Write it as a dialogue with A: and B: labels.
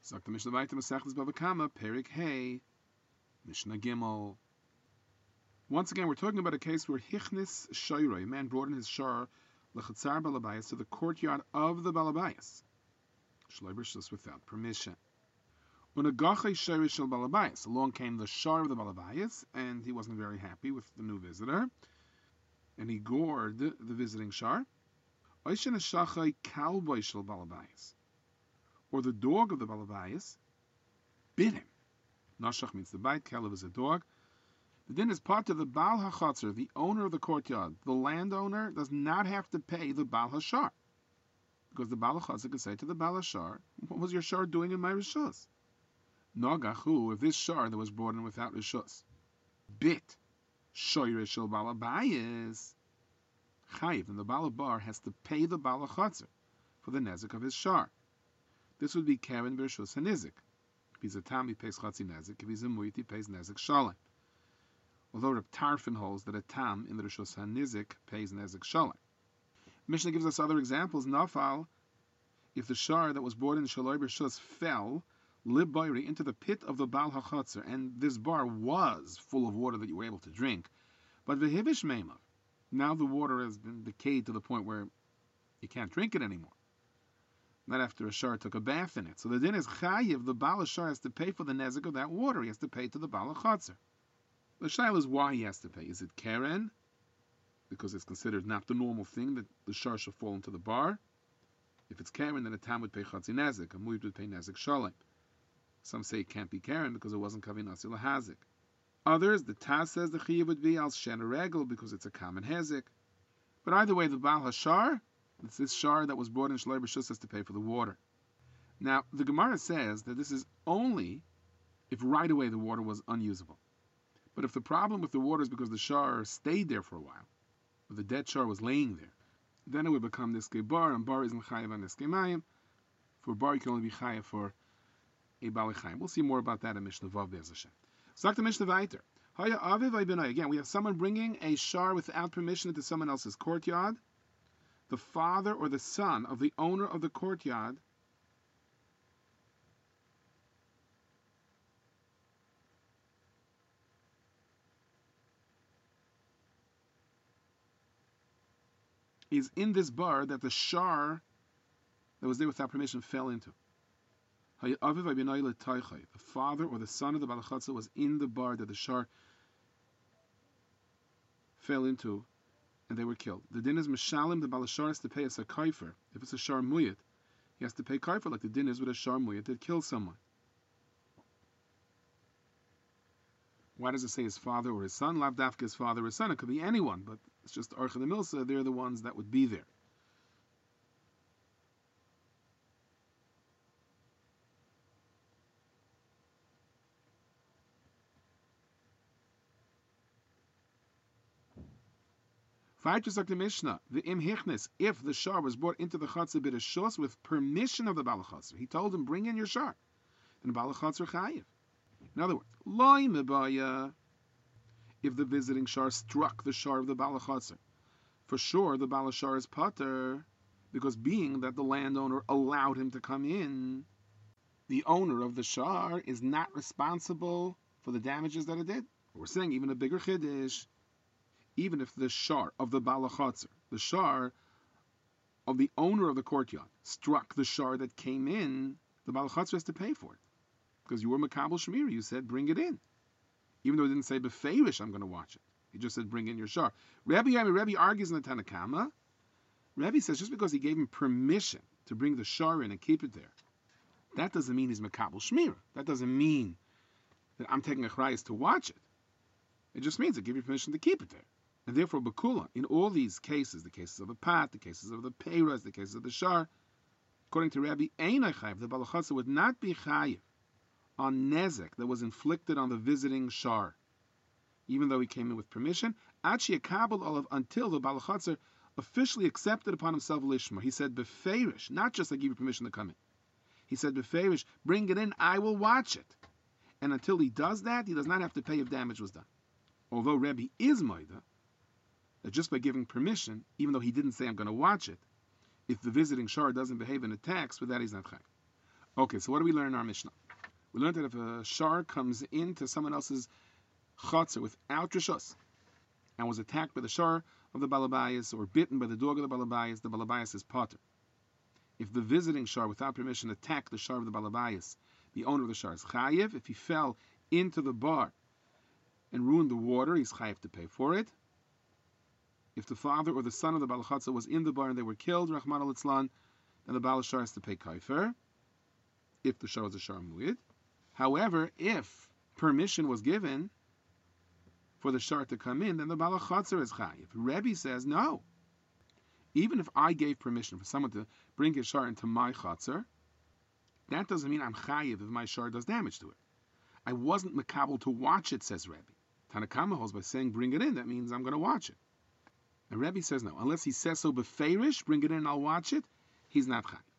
A: Sagt the Mishnah weiter, Masechtas Bava Kama, Perik Hey, Mishnah Gimel. Once again, we're talking about a case where Hichnis Shoyroi, a man brought in his shar, Lechatzar Balabayas, to the courtyard of the Balabayas. Shloiber without permission. When a Gachai Shoyroi Shel Balabayas, along came the shar of the Balabayas, and he wasn't very happy with the new visitor, and he gored the visiting shar. Oishen Shachai Kalboy Shel Balabayas, or the dog of the Balabayas, bit him. Nashach means the bite, Kelev is a dog. The din is part of the Baal HaChatzer, the owner of the courtyard. The landowner does not have to pay the Baal HaShar. Because the Baal HaChatzer can say to the Baal HaShar, what was your shar doing in my Rishus? Nogachu, if this shar that was brought in without Rishus bit Shoyre Shel Balabayas, Chayiv, and the Baal Bar has to pay the Baal HaChatzer for the nezik of his shar. This would be Karen Bershus HaNizik. If he's a tam, he pays Chatzi Nezik. If he's a Muit, he pays Nezik Shalem. Although Reb Tarfon holds that a tam in the Rishus HaNizik pays Nezik Shalem. Mishnah gives us other examples. Nafal, if the shar that was brought in Shaloi Bershus fell, Lib Bayri, into the pit of the Baal HaChatzer, and this bar was full of water that you were able to drink, but Vehivish Meimav, now the water has been decayed to the point where you can't drink it anymore. Not after a shar took a bath in it. So the din is chayiv, the Baal HaShar has to pay for the nezik of that water. He has to pay to the Baal HaChatzer. The shaila is why he has to pay. Is it Karen? Because it's considered not the normal thing that the shar should fall into the bar. If it's Karen, then a tam would pay chatzi nezik. A muid would pay nezik shalem. Some say it can't be Karen because it wasn't kavinasi lahazik. Others, the Taz says the chayiv would be al shen regel because it's a common hezik. But either way, the Baal HaShar, it's this shar that was brought in Shalei B'Shus has to pay for the water. Now, the Gemara says that this is only if right away the water was unusable. But if the problem with the water is because the shar stayed there for a while, or the dead shar was laying there, then it would become niskei bar, and bar isn't chayav on niskei mayim. For bar, you can only be chayav for a bali chayim. We'll see more about that in Mishnah Vav Be'ez Hashem. Sagt the Mishnah weiter. Haya aviv v'ibnai. Again, we have someone bringing a shar without permission into someone else's courtyard. The father or the son of the owner of the courtyard is in this bar that the shar that was there without permission fell into. The father or the son of the Baal HaChatzer was in the bar that the shar fell into, and they were killed. The din is Mishalim, the Baal HaShar has to pay us a kaifer. If it's a shar muyit, he has to pay kaifer like the din is with a shar muyit that kills someone. Why does it say his father or his son? Lav dafka his father or his son. It could be anyone, but it's just Archa the Milsa, they're the ones that would be there. The Mishnah, the im hichnis, if the shar was brought into the chatzah b'reshus with permission of the Baal HaChatzer, he told him, bring in your shar, then the Baal HaChatzer chayiv. In other words, loy mebaya, if the visiting shar struck the shar of the Baal HaChatzer, for sure the Baal HaShar is pater, because being that the landowner allowed him to come in, the owner of the shar is not responsible for the damages that it did. We're saying even a bigger chiddush. Even if the shar of the Baal HaChatzer, the shar of the owner of the courtyard, struck the shar that came in, the Baal HaChatzer has to pay for it. Because you were Makabel Shemir, you said, bring it in. Even though it didn't say, Befeirish, I'm going to watch it. He just said, bring in your shar. Rabbi argues in the Tanakama. Rabbi says, just because he gave him permission to bring the shar in and keep it there, that doesn't mean he's Makabel Shemir. That doesn't mean that I'm taking a chrayas to watch it. It just means I give you permission to keep it there. And therefore, Bakula, in all these cases, the cases of the Pat, the cases of the Peiras, the cases of the Shar, according to Rabbi Einai Chayiv, the Baal HaChatzer would not be Chayiv on Nezek that was inflicted on the visiting Shar, even though he came in with permission, Achi Akabel Olav, until the Baal HaChatzer officially accepted upon himself Lishma. He said, Befeirish, not just I give you permission to come in. He said, Befeirish, bring it in, I will watch it. And until he does that, he does not have to pay if damage was done. Although Rabbi is Maida, that just by giving permission, even though he didn't say I'm going to watch it, if the visiting shar doesn't behave in a tax, with that he's not chayav. Okay, so what do we learn in our Mishnah? We learned that if a shar comes into someone else's chatzar without rishus and was attacked by the shar of the balabayas or bitten by the dog of the balabayas is potter. If the visiting shar without permission attacked the shar of the balabayas, the owner of the shar is chayiv. If he fell into the bar and ruined the water, he's chayiv to pay for it. If the father or the son of the balachatza was in the bar and they were killed, Rahman al-Itzlan, then the balashar has to pay kaifer, if the shar was a shar mu'id. However, if permission was given for the shar to come in, then the balachatza is chayiv. Rebbe says, no. Even if I gave permission for someone to bring his shar into my chatzar, that doesn't mean I'm chayiv if my shar does damage to it. I wasn't makabel to watch it, says Rebbe. Tanakama holds by saying bring it in, that means I'm going to watch it. And Rebbe says no. Unless he says so beferish, bring it in and I'll watch it, he's not chayiv.